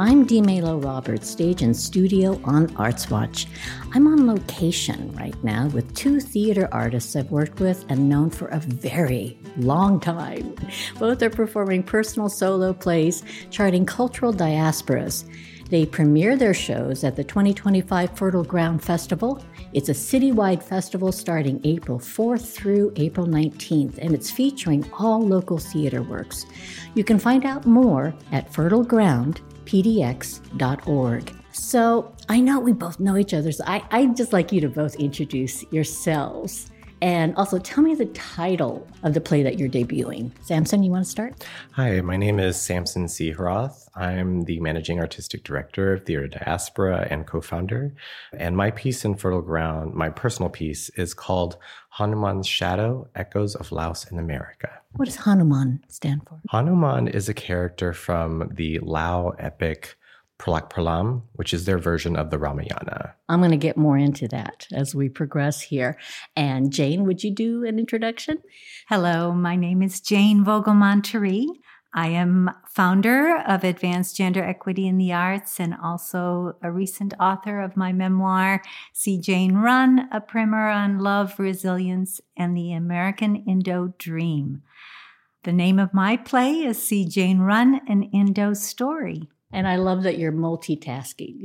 I'm Dee Melo Roberts, stage and studio on Arts Watch. I'm on location right now with two theater artists I've worked with and known for a very long time. Both are performing personal solo plays, charting cultural diasporas. They premiere their shows at the 2025 Fertile Ground Festival. It's a citywide festival starting April 4th through April 19th, and it's featuring all local theater works. You can find out more at fertilegroundpdx.org. So I know we both know each other, so I'd just like you to both introduce yourselves. And also tell me the title of the play that you're debuting. Samson, you want to start? Hi, my name is Samson C. Hroth. I'm the Managing Artistic Director of Theater Diaspora and co-founder. And my piece in Fertile Ground, my personal piece, is called Hanuman's Shadow, Echoes of Laos in America. What does Hanuman stand for? Hanuman is a character from the Lao epic Pralak Pralam, which is their version of the Ramayana. I'm going to get more into that as we progress here. And Jane, would you do an introduction? Hello, my name is Jane Vogelmann-Teree. I am founder of Advanced Gender Equity in the Arts and also a recent author of my memoir, See Jane Run, a primer on love, resilience, and the American Indo Dream. The name of my play is See Jane Run, an Indo Story. And I love that you're multitasking,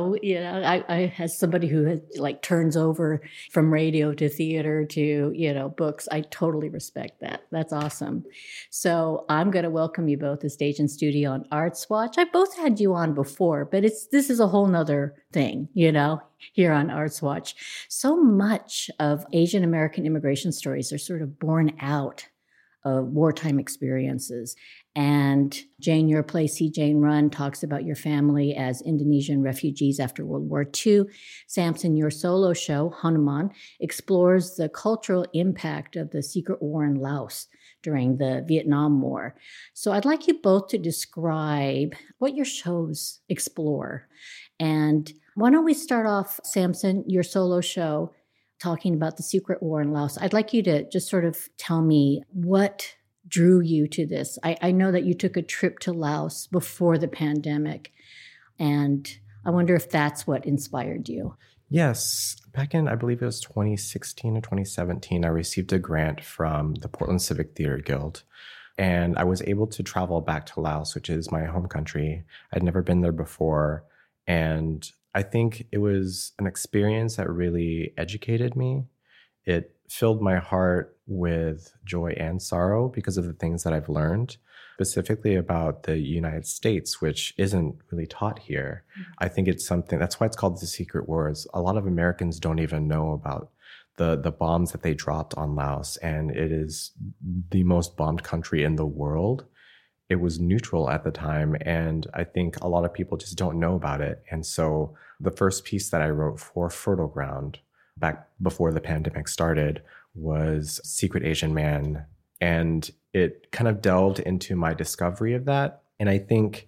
I as somebody who has, turns over from radio to theater to, books, I totally respect that. That's awesome. So I'm going to welcome you both to Stage and Studio on Arts Watch. I both had you on before, but this is a whole nother thing, here on Arts Watch. So much of Asian American immigration stories are sort of born out of wartime experiences. And Jane, your play, See Jane Run, talks about your family as Indonesian refugees after World War II. Samson, your solo show, Hanuman, explores the cultural impact of the secret war in Laos during the Vietnam War. So I'd like you both to describe what your shows explore. And why don't we start off, Samson, your solo show, talking about the secret war in Laos. I'd like you to just sort of tell me what drew you to this. I know that you took a trip to Laos before the pandemic, and I wonder if that's what inspired you. Yes. Back in, I believe it was 2016 or 2017, I received a grant from the Portland Civic Theater Guild, and I was able to travel back to Laos, which is my home country. I'd never been there before, and I think it was an experience that really educated me. It filled my heart with joy and sorrow because of the things that I've learned, specifically about the United States, which isn't really taught here. I think it's something, that's why it's called the Secret Wars. A lot of Americans don't even know about the bombs that they dropped on Laos, and it is the most bombed country in the world. It was neutral at the time, and I think a lot of people just don't know about it. And so the first piece that I wrote for Fertile Ground back before the pandemic started was Secret Asian Man. And it kind of delved into my discovery of that. And I think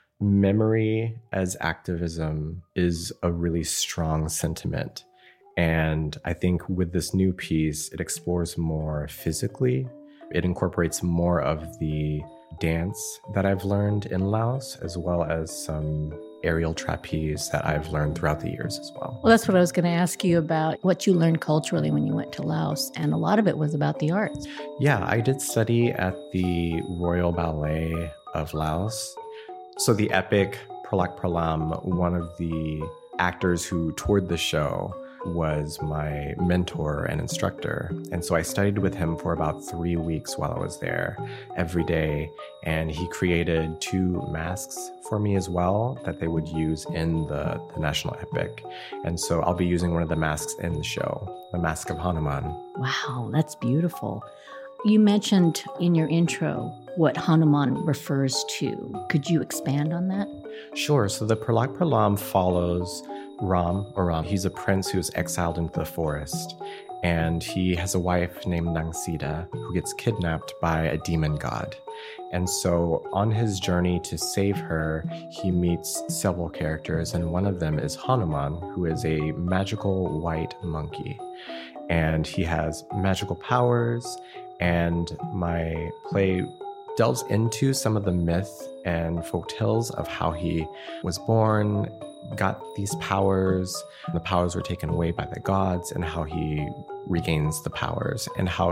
memory as activism is a really strong sentiment. And I think with this new piece, it explores more physically. It incorporates more of the dance that I've learned in Laos, as well as some aerial trapeze that I've learned throughout the years as well. Well, that's what I was going to ask you about, what you learned culturally when you went to Laos, and a lot of it was about the arts. Yeah, I did study at the Royal Ballet of Laos. So the epic Pralak Pralam, one of the actors who toured the show, was my mentor and instructor. And so I studied with him for about 3 weeks while I was there every day. And he created 2 masks for me as well that they would use in the national epic. And so I'll be using one of the masks in the show, the Mask of Hanuman. Wow, that's beautiful. You mentioned in your intro what Hanuman refers to. Could you expand on that? Sure. So the Pralak Pralam follows Ram. He's a prince who's exiled into the forest, and he has a wife named Nang Sita who gets kidnapped by a demon god. And so on his journey to save her, he meets several characters, and one of them is Hanuman, who is a magical white monkey. And he has magical powers, and my play delves into some of the myth and folk tales of how he was born, got these powers, the powers were taken away by the gods, and how he regains the powers, and how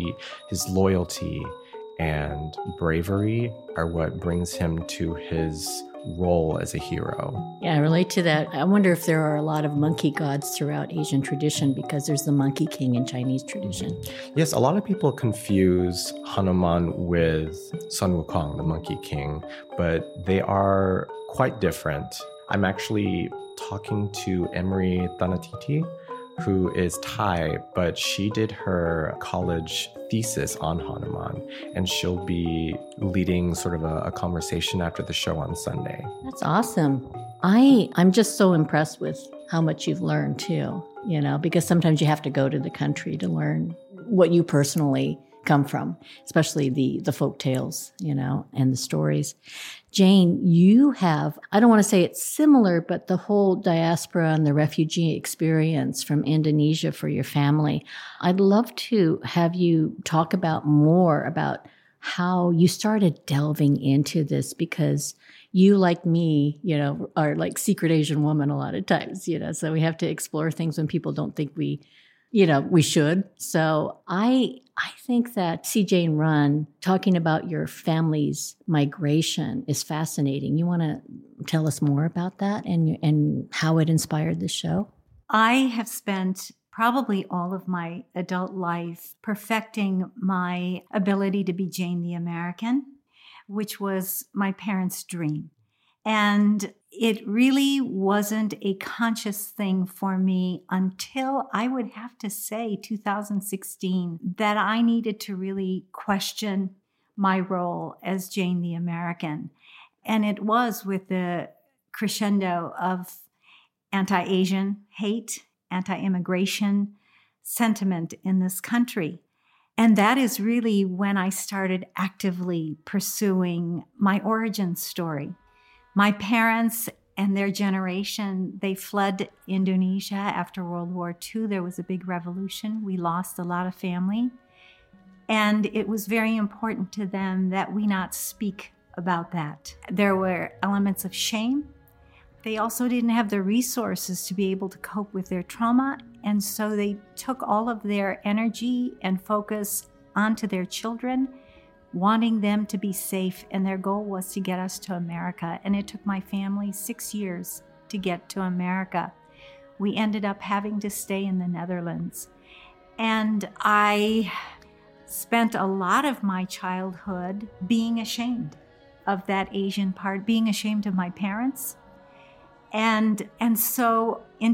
his loyalty and bravery are what brings him to his role as a hero. Yeah, I relate to that. I wonder if there are a lot of monkey gods throughout Asian tradition, because there's the Monkey King in Chinese tradition. Yes, a lot of people confuse Hanuman with Sun Wukong, the Monkey King, but they are quite different. I'm actually talking to Emery Thanatiti, who is Thai, but she did her college thesis on Hanuman, and she'll be leading sort of a conversation after the show on Sunday. That's awesome. I'm just so impressed with how much you've learned too, because sometimes you have to go to the country to learn what you personally come from, especially the folk tales, and the stories. Jane, you have, I don't want to say it's similar, but the whole diaspora and the refugee experience from Indonesia for your family. I'd love to have you talk about more about how you started delving into this, because you, like me, are like secret Asian woman a lot of times, so we have to explore things when people don't think we should. So I think that See Jane Run, talking about your family's migration, is fascinating. You want to tell us more about that and how it inspired the show? I have spent probably all of my adult life perfecting my ability to be Jane the American, which was my parents' dream. And it really wasn't a conscious thing for me until, I would have to say, 2016, that I needed to really question my role as Jane the American. And it was with the crescendo of anti-Asian hate, anti-immigration sentiment in this country. And that is really when I started actively pursuing my origin story. My parents and their generation, they fled Indonesia after World War II. There was a big revolution. We lost a lot of family. And it was very important to them that we not speak about that. There were elements of shame. They also didn't have the resources to be able to cope with their trauma. And so they took all of their energy and focus onto their children, wanting them to be safe, and their goal was to get us to America. And it took my family 6 years to get to America. We ended up having to stay in the Netherlands. And I spent a lot of my childhood being ashamed of that Asian part, being ashamed of my parents. And so in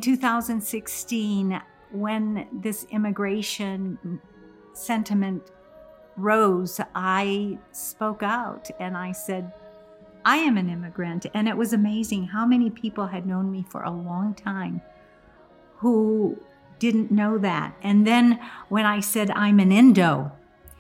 2016, when this immigration sentiment rose, I spoke out and I said, I am an immigrant. And it was amazing how many people had known me for a long time who didn't know that. And then when I said I'm an Indo,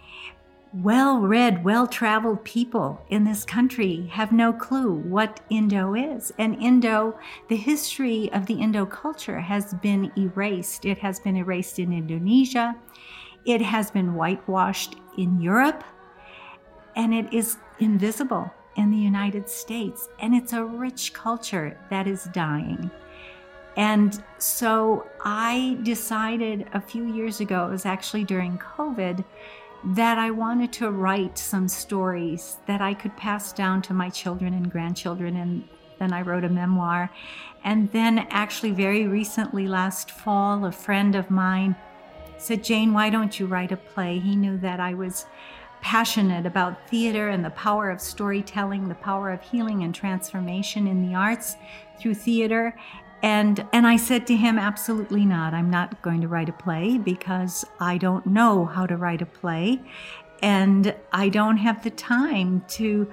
well-read, well-traveled people in this country have no clue what Indo is. And Indo, the history of the Indo culture has been erased. It has been erased in Indonesia. It has been whitewashed in Europe, and it is invisible in the United States. And it's a rich culture that is dying. And so I decided a few years ago, it was actually during COVID, that I wanted to write some stories that I could pass down to my children and grandchildren. And then I wrote a memoir. And then actually very recently, last fall, a friend of mine said, Jane, why don't you write a play? He knew that I was passionate about theater and the power of storytelling, the power of healing and transformation in the arts through theater. And I said to him, absolutely not. I'm not going to write a play because I don't know how to write a play. And I don't have the time to,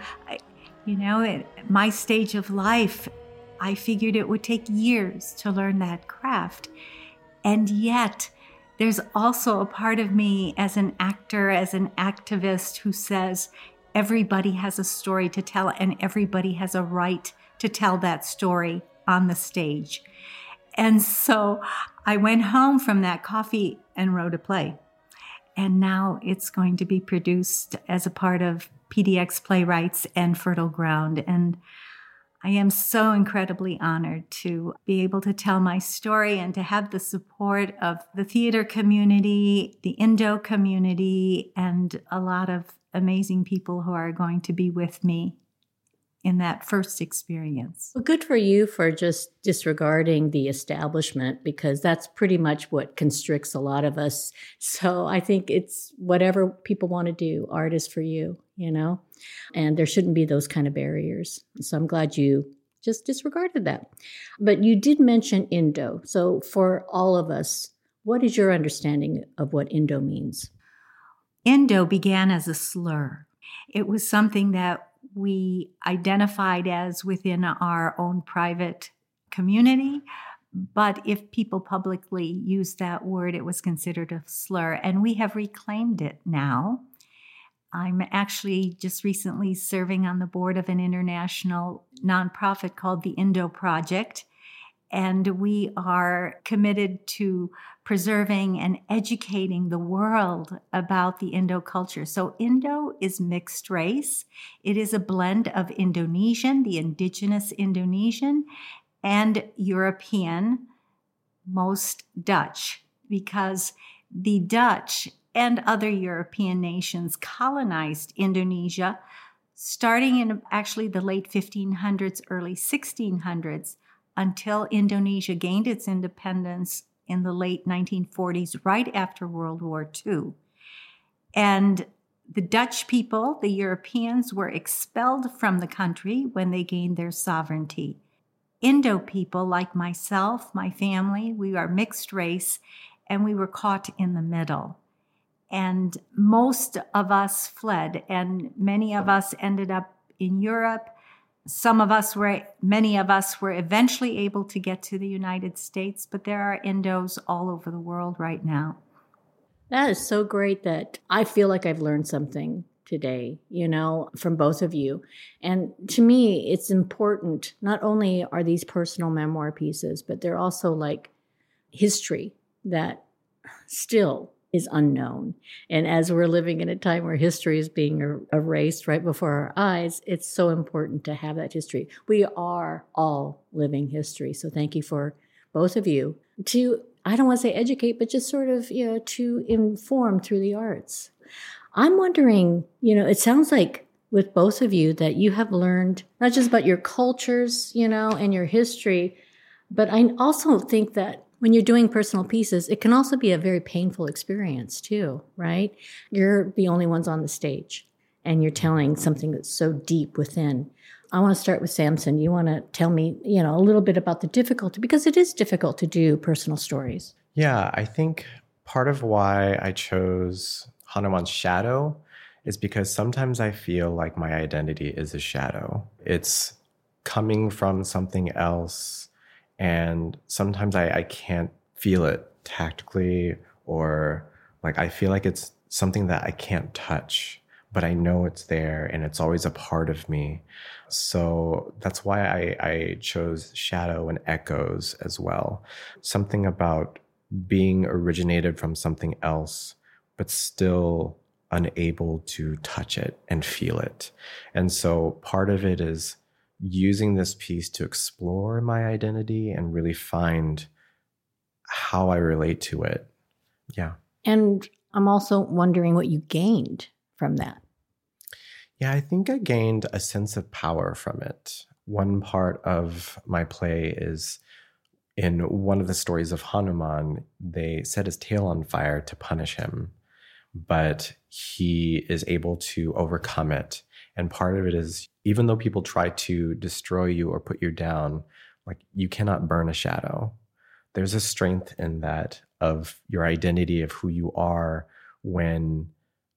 at my stage of life, I figured it would take years to learn that craft. And yet, there's also a part of me as an actor, as an activist, who says everybody has a story to tell and everybody has a right to tell that story on the stage. And so I went home from that coffee and wrote a play. And now it's going to be produced as a part of PDX Playwrights and Fertile Ground. And I am so incredibly honored to be able to tell my story and to have the support of the theater community, the Indo community, and a lot of amazing people who are going to be with me in that first experience. Well, good for you for just disregarding the establishment, because that's pretty much what constricts a lot of us. So I think it's whatever people want to do, art is for you, and there shouldn't be those kind of barriers. So I'm glad you just disregarded that. But you did mention Indo. So for all of us, what is your understanding of what Indo means? Indo began as a slur. It was something that we identified as within our own private community. But if people publicly used that word, it was considered a slur. And we have reclaimed it now. I'm actually just recently serving on the board of an international nonprofit called the Indo Project. And we are committed to preserving and educating the world about the Indo culture. So Indo is mixed race. It is a blend of Indonesian, the indigenous Indonesian, and European, most Dutch, because the Dutch and other European nations colonized Indonesia starting in actually the late 1500s, early 1600s, until Indonesia gained its independence in the late 1940s, right after World War II. And the Dutch people, the Europeans, were expelled from the country when they gained their sovereignty. Indo people, like myself, my family, we are mixed race, and we were caught in the middle. And most of us fled, and many of us ended up in Europe. Many of us were eventually able to get to the United States, but there are Indos all over the world right now. That is so great that I feel like I've learned something today, from both of you. And to me, it's important. Not only are these personal memoir pieces, but they're also like history that still is unknown. And as we're living in a time where history is being erased right before our eyes, it's so important to have that history. We are all living history. So thank you for both of you to, I don't want to say educate, but just sort of, to inform through the arts. I'm wondering, it sounds like with both of you that you have learned not just about your cultures, and your history, but I also think that when you're doing personal pieces, it can also be a very painful experience too, right? You're the only ones on the stage and you're telling something that's so deep within. I want to start with Samson. You want to tell me, a little bit about the difficulty, because it is difficult to do personal stories. Yeah, I think part of why I chose Hanuman's shadow is because sometimes I feel like my identity is a shadow. It's coming from something else. And sometimes I can't feel it tactically, or like I feel like it's something that I can't touch, but I know it's there and it's always a part of me. So that's why I chose shadow and echoes as well. Something about being originated from something else, but still unable to touch it and feel it. And so part of it is using this piece to explore my identity and really find how I relate to it. Yeah. And I'm also wondering what you gained from that. Yeah, I think I gained a sense of power from it. One part of my play is in one of the stories of Hanuman, they set his tail on fire to punish him, but he is able to overcome it. And part of it is, even though people try to destroy you or put you down, like you cannot burn a shadow. There's a strength in that of your identity, of who you are, when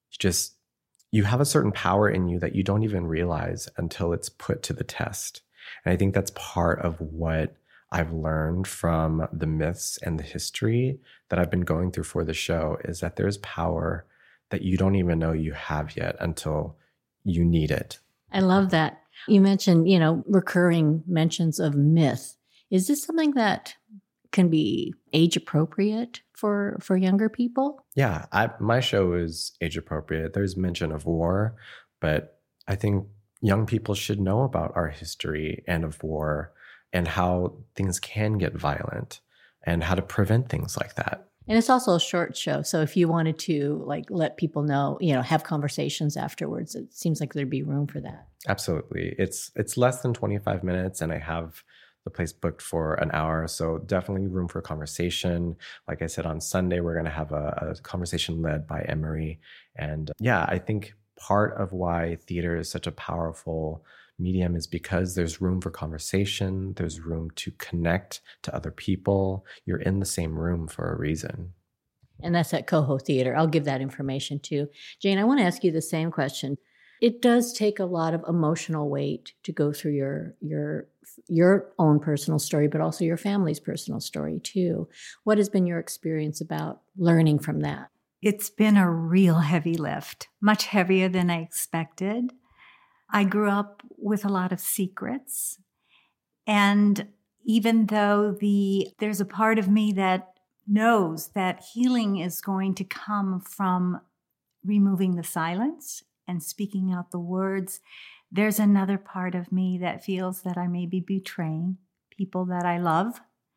you have a certain power in you that you don't even realize until it's put to the test. And I think that's part of what I've learned from the myths and the history that I've been going through for the show, is that there's power that you don't even know you have yet until you need it. I love that. You mentioned, recurring mentions of myth. Is this something that can be age appropriate for younger people? Yeah, my show is age appropriate. There's mention of war, but I think young people should know about our history and of war and how things can get violent and how to prevent things like that. And it's also a short show. So if you wanted to like let people know, have conversations afterwards, it seems like there'd be room for that. Absolutely. It's less than 25 minutes and I have the place booked for an hour. So definitely room for conversation. Like I said, on Sunday, we're going to have a conversation led by Emery. And yeah, I think part of why theater is such a powerful medium is because there's room for conversation. There's room to connect to other people. You're in the same room for a reason. And that's at Coho Theater. I'll give that information too. Jane, I want to ask you the same question. It does take a lot of emotional weight to go through your own personal story, but also your family's personal story too. What has been your experience about learning from that? It's been a real heavy lift, much heavier than I expected. I grew up with a lot of secrets. And even though there's a part of me that knows that healing is going to come from removing the silence and speaking out the words, there's another part of me that feels that I may be betraying people that I love.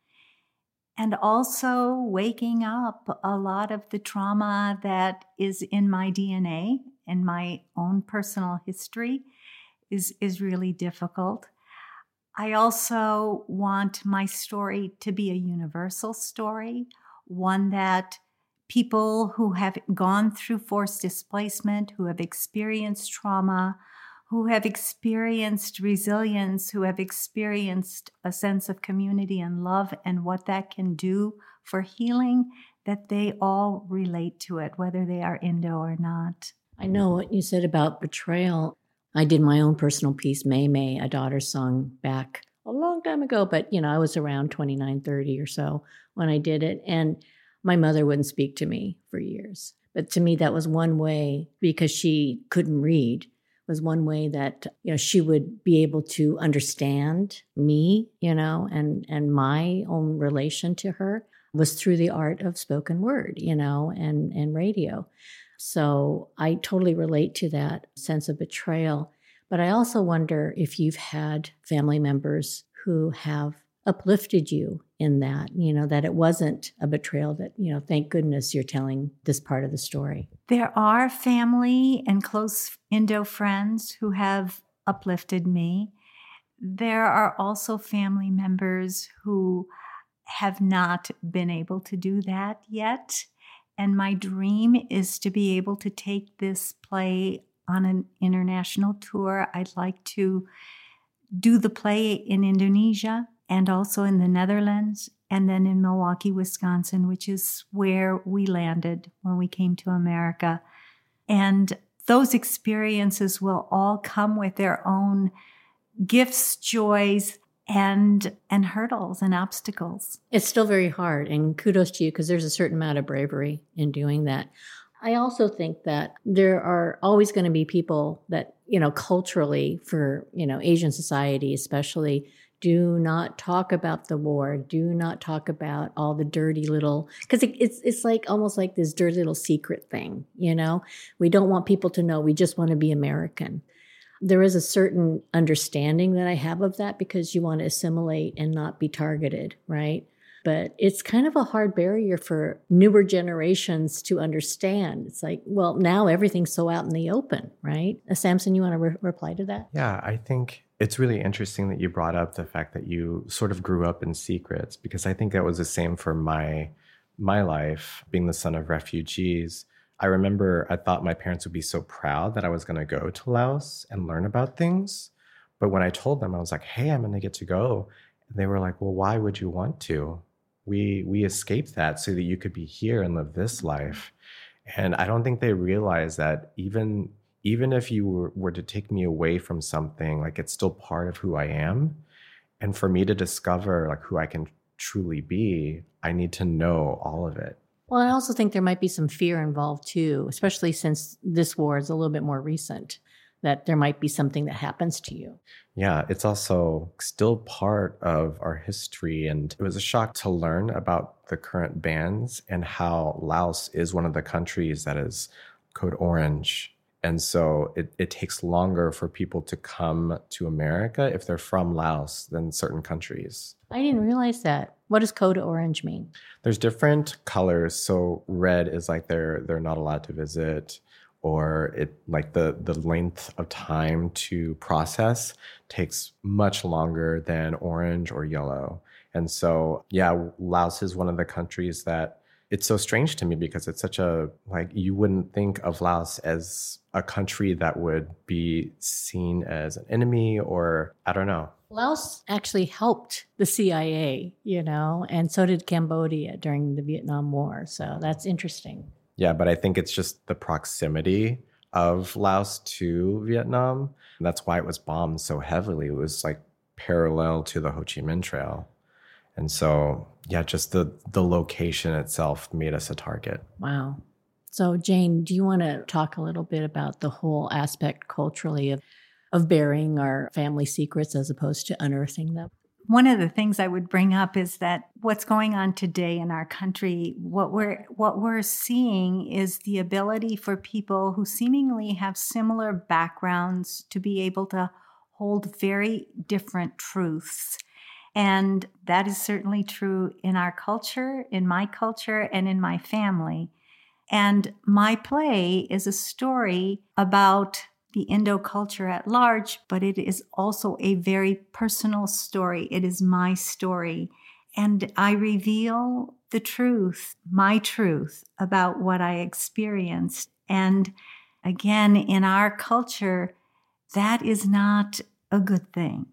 And also waking up a lot of the trauma that is in my DNA and my own personal history is really difficult. I also want my story to be a universal story, one that people who have gone through forced displacement, who have experienced trauma, who have experienced resilience, who have experienced a sense of community and love and what that can do for healing, that they all relate to it, whether they are Indo or not. I know what you said about betrayal. I did my own personal piece, May May, a daughter's song, back a long time ago, but I was around 29, 30 or so when I did it. And my mother wouldn't speak to me for years. But to me, that was one way, because she couldn't read, was one way that, she would be able to understand me, and my own relation to her was through the art of spoken word, and radio. So I totally relate to that sense of betrayal. But I also wonder if you've had family members who have uplifted you in that, that it wasn't a betrayal, that, thank goodness you're telling this part of the story. There are family and close Indo friends who have uplifted me. There are also family members who have not been able to do that yet. And my dream is to be able to take this play on an international tour. I'd like to do the play in Indonesia and also in the Netherlands, and then in Milwaukee, Wisconsin, which is where we landed when we came to America. And those experiences will all come with their own gifts, joys, and hurdles and obstacles. It's still very hard, and kudos to you, because there's a certain amount of bravery in doing that. I also think that there are always going to be people that, culturally, for, Asian society especially, do not talk about the war, do not talk about all the dirty little, because it's like almost like this dirty little secret thing, We don't want people to know, we just want to be American. There is a certain understanding that I have of that, because you want to assimilate and not be targeted, right? But it's kind of a hard barrier for newer generations to understand. It's like, well, now everything's so out in the open, right? Samson, you want to reply to that? Yeah, I think it's really interesting that you brought up the fact that you sort of grew up in secrets, because I think that was the same for my life, being the son of refugees. I remember I thought my parents would be so proud that I was going to go to Laos and learn about things. But when I told them, I was like, hey, I'm going to get to go. And they were like, well, why would you want to? We escaped that so that you could be here and live this life. And I don't think they realize that even if you were to take me away from something, like, it's still part of who I am. And for me to discover like who I can truly be, I need to know all of it. Well, I also think there might be some fear involved too, especially since this war is a little bit more recent, that there might be something that happens to you. Yeah, it's also still part of our history. And it was a shock to learn about the current bans and how Laos is one of the countries that is code orange. And so it takes longer for people to come to America if they're from Laos than certain countries. I didn't realize that. What does Code Orange mean? There's different colors. So red is like they're not allowed to visit, or it like the length of time to process takes much longer than orange or yellow. And so, yeah, Laos is one of the countries that it's so strange to me because it's such a, like, you wouldn't think of Laos as a country that would be seen as an enemy, or I don't know. Laos actually helped the CIA, and so did Cambodia during the Vietnam War. So that's interesting. Yeah, but I think it's just the proximity of Laos to Vietnam. That's why it was bombed so heavily. It was like parallel to the Ho Chi Minh Trail. And so, yeah, just the location itself made us a target. Wow. So, Jane, do you want to talk a little bit about the whole aspect culturally of burying our family secrets as opposed to unearthing them? One of the things I would bring up is that what's going on today in our country, what we're seeing is the ability for people who seemingly have similar backgrounds to be able to hold very different truths. And that is certainly true in our culture, in my culture, and in my family. And my play is a story about the Indo culture at large, but it is also a very personal story. It is my story. And I reveal the truth, my truth, about what I experienced. And again, in our culture, that is not a good thing.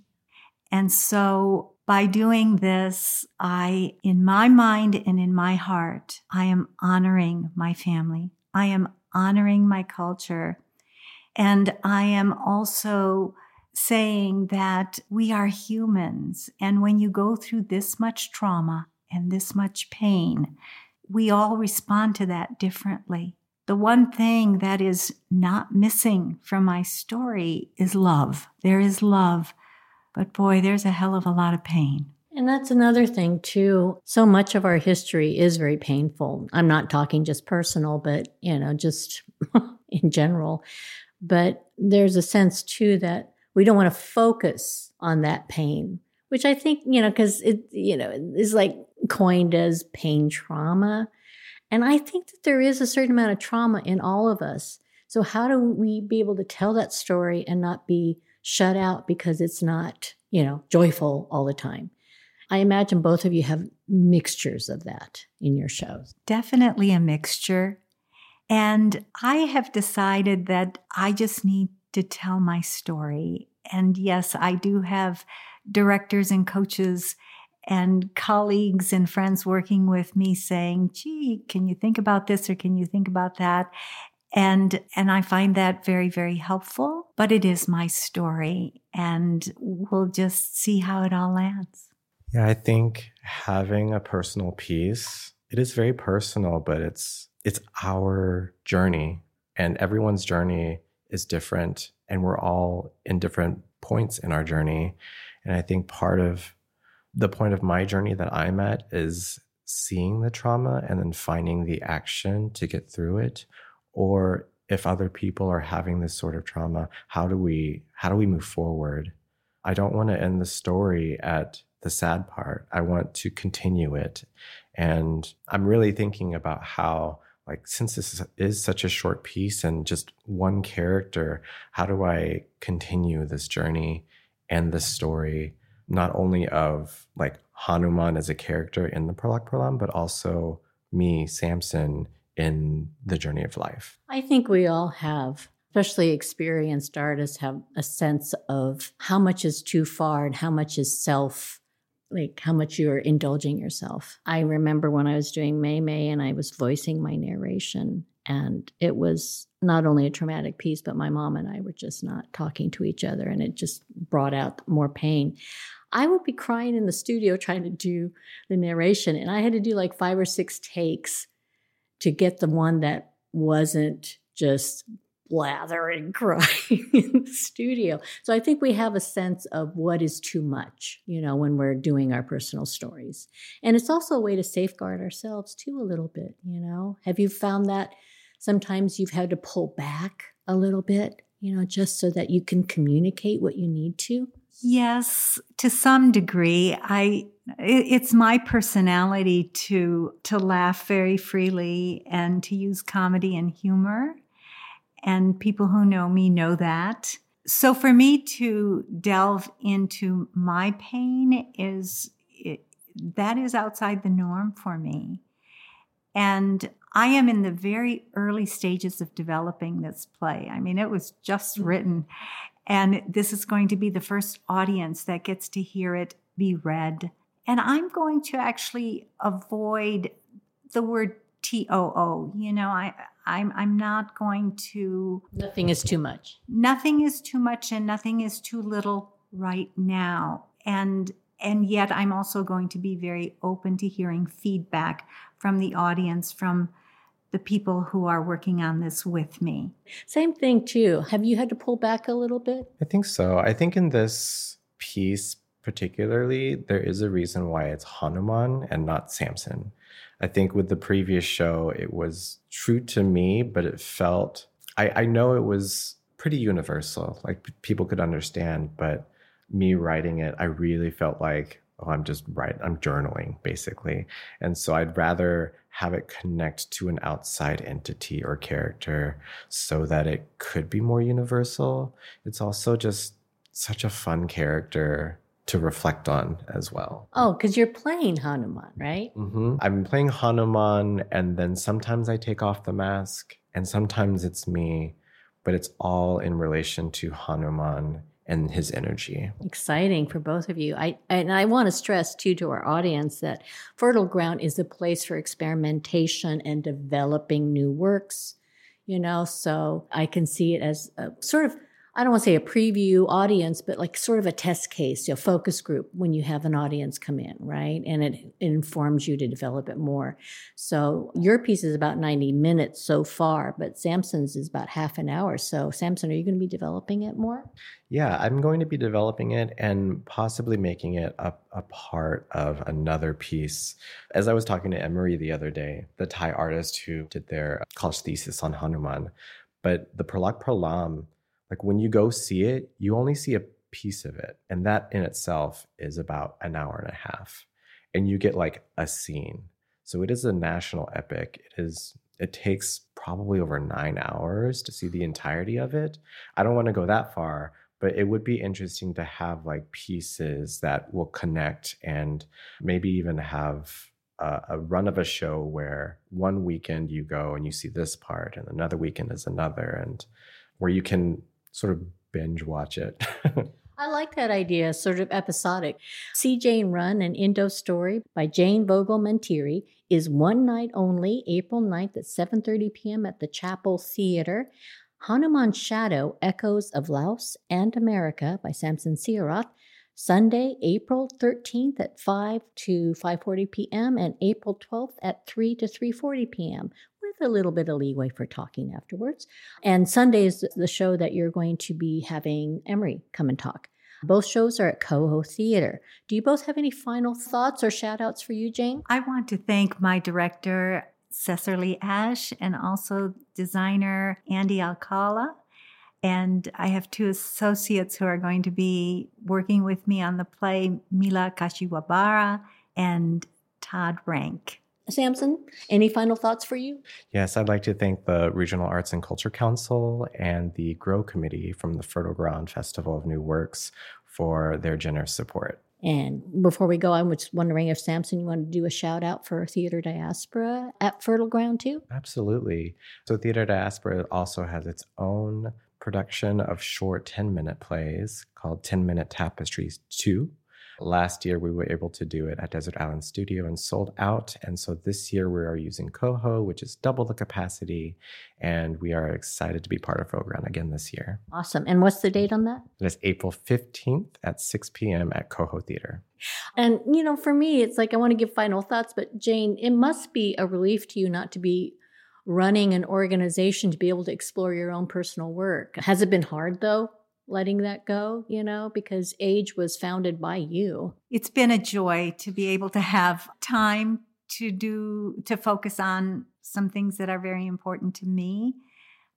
And so by doing this, in my mind and in my heart, I am honoring my family. I am honoring my culture. And I am also saying that we are humans. And when you go through this much trauma and this much pain, we all respond to that differently. The one thing that is not missing from my story is love. There is love. But boy, there's a hell of a lot of pain. And that's another thing, too. So much of our history is very painful. I'm not talking just personal, but, just in general. But there's a sense, too, that we don't want to focus on that pain, which I think, because it is like coined as pain trauma. And I think that there is a certain amount of trauma in all of us. So how do we be able to tell that story and not be shut out because it's not, joyful all the time? I imagine both of you have mixtures of that in your shows. Definitely a mixture. And I have decided that I just need to tell my story. And yes, I do have directors and coaches and colleagues and friends working with me saying, gee, can you think about this or can you think about that? And I find that very, very helpful, but it is my story and we'll just see how it all lands. Yeah, I think having a personal piece, it is very personal, but it's our journey and everyone's journey is different and we're all in different points in our journey. And I think part of the point of my journey that I'm at is seeing the trauma and then finding the action to get through it. Or if other people are having this sort of trauma, how do we move forward? I don't want to end the story at the sad part. I want to continue it. And I'm really thinking about how, since this is such a short piece and just one character, how do I continue this journey and this story, not only of Hanuman as a character in the Pralak Pralam, but also me, Samson, in the journey of life? I think we all have, especially experienced artists, have a sense of how much is too far and how much is how much you're indulging yourself. I remember when I was doing Mei Mei and I was voicing my narration, and it was not only a traumatic piece, but my mom and I were just not talking to each other, and it just brought out more pain. I would be crying in the studio trying to do the narration, and I had to do 5 or 6 takes to get the one that wasn't just blathering crying in the studio. So I think we have a sense of what is too much, when we're doing our personal stories. And it's also a way to safeguard ourselves too a little bit, Have you found that sometimes you've had to pull back a little bit, just so that you can communicate what you need to? Yes, to some degree. It's my personality to laugh very freely and to use comedy and humor. And people who know me know that. So for me to delve into my pain that is outside the norm for me. And I am in the very early stages of developing this play. I mean, it was just written, and this is going to be the first audience that gets to hear it be read. And I'm going to actually avoid the word TOO. I'm not going to. Nothing is too much. Nothing is too much and nothing is too little right now. And yet I'm also going to be very open to hearing feedback from the audience, from the people who are working on this with me. Same thing too. Have you had to pull back a little bit? I think so. I think in this piece particularly, there is a reason why it's Hanuman and not Samson. I think with the previous show, it was true to me, but it felt, I know it was pretty universal, like people could understand, but me writing it, I really felt like, I'm journaling basically. And so I'd rather have it connect to an outside entity or character so that it could be more universal. It's also just such a fun character to reflect on as well. Oh, because you're playing Hanuman, right? Mm-hmm. I'm playing Hanuman, and then sometimes I take off the mask, and sometimes it's me, but it's all in relation to Hanuman and his energy. Exciting for both of you. I want to stress too to our audience that Fertile Ground is a place for experimentation and developing new works, so I can see it as a sort of, I don't want to say a preview audience, but like sort of a test case, focus group when you have an audience come in, right? And it informs you to develop it more. So your piece is about 90 minutes so far, but Samson's is about half an hour. So Samson, are you going to be developing it more? Yeah, I'm going to be developing it and possibly making it a part of another piece. As I was talking to Emery the other day, the Thai artist who did their college thesis on Hanuman, but the Pralak Pralam, like when you go see it, you only see a piece of it. And that in itself is about an hour and a half. And you get like a scene. So it is a national epic. It takes probably over 9 hours to see the entirety of it. I don't want to go that far, but it would be interesting to have like pieces that will connect and maybe even have a run of a show where one weekend you go and you see this part and another weekend is another, and where you can sort of binge watch it. I like that idea, sort of episodic. See Jane Run, an Indo story by Jane Vogel-Mentiri, is one night only, April 9th at 7:30 p.m. at the Chapel Theater. Hanuman's Shadow, Echoes of Laos and America by Samson Siarath, Sunday, April 13th at 5 to 5:40 p.m. and April 12th at 3 to 3:40 p.m. with a little bit of leeway for talking afterwards. And Sunday is the show that you're going to be having Emery come and talk. Both shows are at Coho Theater. Do you both have any final thoughts or shout outs for you, Jane? I want to thank my director, Cecily Ash, and also designer Andy Alcala. And I have two associates who are going to be working with me on the play, Mila Kashiwabara and Todd Rank. Samson, any final thoughts for you? Yes, I'd like to thank the Regional Arts and Culture Council and the GROW Committee from the Fertile Ground Festival of New Works for their generous support. And before we go, I was wondering if, Samson, you want to do a shout out for Theater Diaspora at Fertile Ground too? Absolutely. So Theater Diaspora also has its own production of short 10-minute plays called 10-Minute Tapestries 2. Last year, we were able to do it at Desert Island Studio and sold out. And so this year, we are using Coho, which is double the capacity. And we are excited to be part of Fertile Ground again this year. Awesome. And what's the date on that? It is April 15th at 6 p.m. at Coho Theater. And, for me, it's like I want to give final thoughts. But Jane, it must be a relief to you not to be running an organization to be able to explore your own personal work. Has it been hard, though, letting that go, because Age was founded by you? It's been a joy to be able to have time to focus on some things that are very important to me.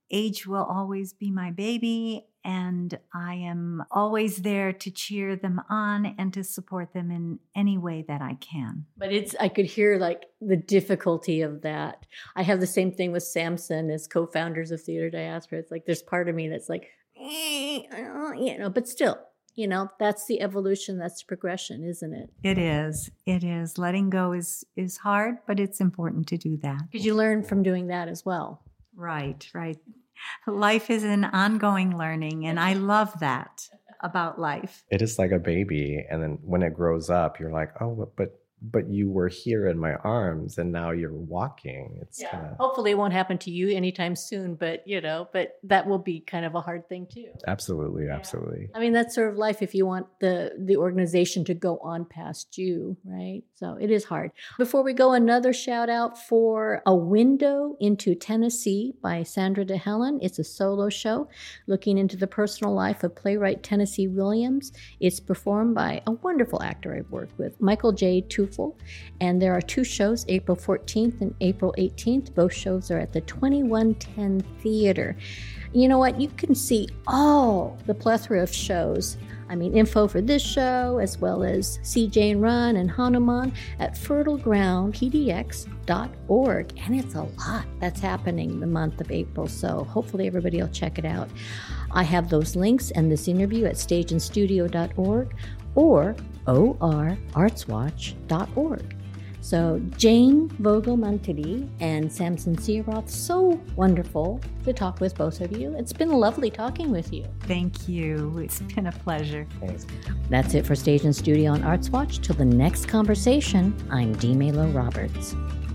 age will always be my baby, and I am always there to cheer them on and to support them in any way that I can. But I could hear like the difficulty of that. I have the same thing with Samson as co-founders of Theater Diaspora. It's like there's part of me that's like, but still, that's the evolution, that's the progression, isn't it? It is. It is. Letting go is hard, but it's important to do that. Because you learn from doing that as well. Right. Life is an ongoing learning, and I love that about life. It is like a baby, and then when it grows up, you're like, oh, but you were here in my arms, and now you're walking. It's Hopefully, it won't happen to you anytime soon, but that will be kind of a hard thing too. Absolutely. I mean, that's sort of life if you want the organization to go on past you, right? So it is hard. Before we go, another shout out for A Window into Tennessee by Sandra DeHelen. It's a solo show looking into the personal life of playwright Tennessee Williams. It's performed by a wonderful actor I've worked with, Michael J. Tufel. And there are 2 shows, April 14th and April 18th. Both shows are at the 2110 Theater. You know what? You can see all the plethora of shows. I mean, info for this show, as well as See Jane Run and Hanuman at fertilegroundpdx.org. And it's a lot that's happening the month of April, so hopefully everybody will check it out. I have those links and this interview at stageandstudio.org or orartswatch.org. So Jane Vogel-Manteri and Samson Sieroth, so wonderful to talk with both of you. It's been lovely talking with you. Thank you. It's been a pleasure. Thanks. That's it for Stage and Studio on Arts Watch. Till the next conversation, I'm D. Malo Roberts.